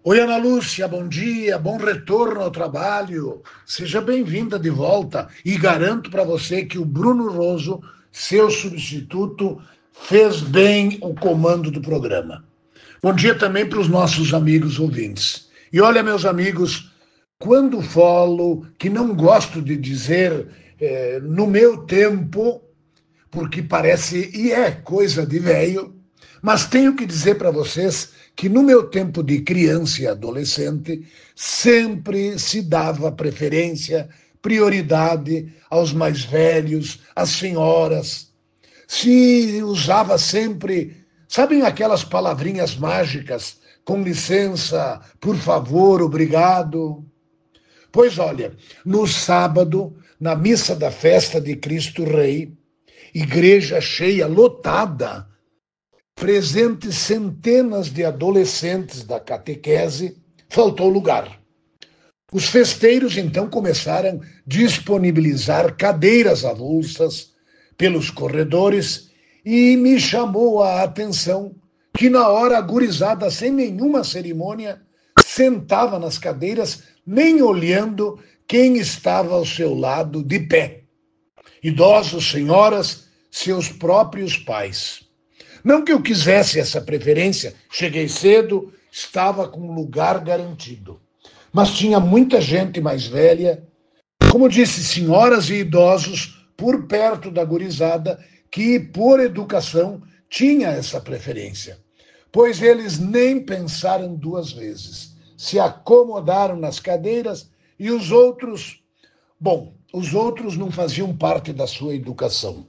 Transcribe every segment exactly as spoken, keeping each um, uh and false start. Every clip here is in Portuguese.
Oi, Ana Lúcia, bom dia, bom retorno ao trabalho. Seja bem-vinda de volta e garanto para você que o Bruno Roso, seu substituto, fez bem o comando do programa. Bom dia também para os nossos amigos ouvintes. E olha, meus amigos, quando falo que não gosto de dizer eh, no meu tempo, porque parece e é coisa de velho, mas tenho que dizer para vocês que no meu tempo de criança e adolescente sempre se dava preferência, prioridade aos mais velhos, às senhoras. Se usava sempre, sabem aquelas palavrinhas mágicas, com licença, por favor, obrigado. Pois olha, no sábado, na missa da festa de Cristo Rei, igreja cheia, lotada, presentes centenas de adolescentes da catequese, faltou lugar. Os festeiros então começaram a disponibilizar cadeiras avulsas pelos corredores e me chamou a atenção que na hora a gurizada, sem nenhuma cerimônia, sentava nas cadeiras, nem olhando quem estava ao seu lado de pé. Idosos, senhoras, seus próprios pais. Não que eu quisesse essa preferência, cheguei cedo, estava com lugar garantido. Mas tinha muita gente mais velha, como disse, senhoras e idosos, por perto da gurizada, que, por educação, tinha essa preferência. Pois eles nem pensaram duas vezes. Se acomodaram nas cadeiras e os outros, bom, os outros não faziam parte da sua educação.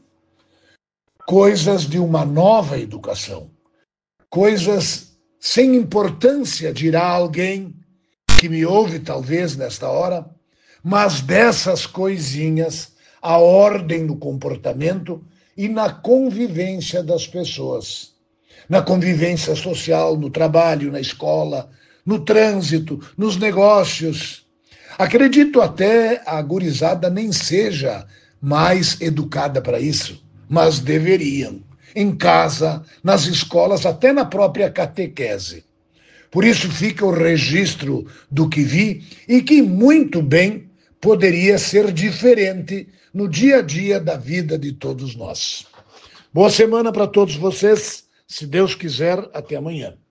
Coisas de uma nova educação. Coisas sem importância, dirá alguém que me ouve talvez nesta hora, mas dessas coisinhas, a ordem no comportamento e na convivência das pessoas. Na convivência social, no trabalho, na escola, no trânsito, nos negócios. Acredito até a gurizada nem seja mais educada para isso, mas deveriam, em casa, nas escolas, até na própria catequese. Por isso fica o registro do que vi e que muito bem poderia ser diferente no dia a dia da vida de todos nós. Boa semana para todos vocês, se Deus quiser, até amanhã.